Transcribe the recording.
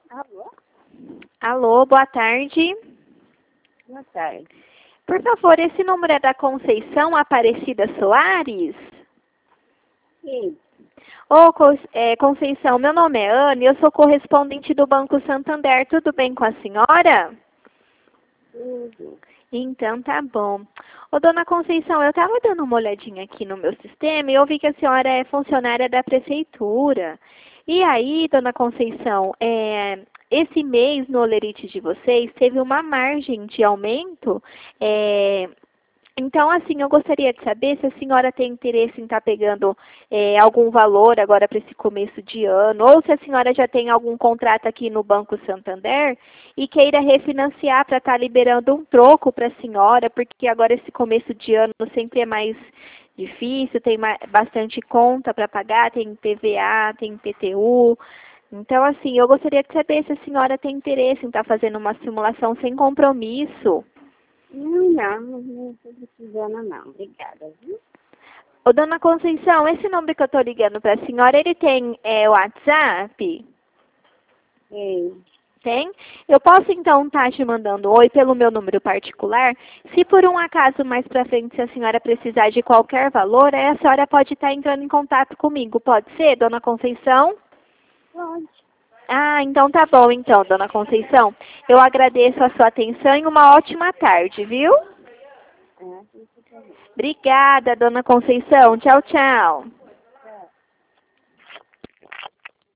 Alô? Alô, boa tarde. Boa tarde. Por favor, esse número é da Conceição Aparecida Soares? Sim. Ô, Conceição, meu nome é Ana e eu sou correspondente do Banco Santander. Tudo bem com a senhora? Tudo. Então, tá bom. Ô, dona Conceição, eu estava dando uma olhadinha aqui no meu sistema e eu vi que a senhora é funcionária da prefeitura. E aí, dona Conceição, esse mês no holerite de vocês teve uma margem de aumento. é, então, assim, eu gostaria de saber se a senhora tem interesse em estar pegando algum valor agora para esse começo de ano, ou se a senhora já tem algum contrato aqui no Banco Santander e queira refinanciar para estar liberando um troco para a senhora, porque agora esse começo de ano sempre é mais difícil, tem bastante conta para pagar, tem PVA, tem PTU. Então, assim, eu gostaria de saber se a senhora tem interesse em estar fazendo uma simulação sem compromisso. Não estou precisando não. Obrigada, viu? Ô, dona Conceição, esse número que eu estou ligando para a senhora, ele tem WhatsApp? Ei, Tem? Eu posso então estar te mandando um oi pelo meu número particular? Se por um acaso mais para frente, se a senhora precisar de qualquer valor, aí a senhora pode estar entrando em contato comigo. Pode ser, dona Conceição? pode. Ah, então tá bom então, dona Conceição. Eu agradeço a sua atenção e uma ótima tarde, viu? Isso também. Obrigada, dona Conceição. Tchau, tchau.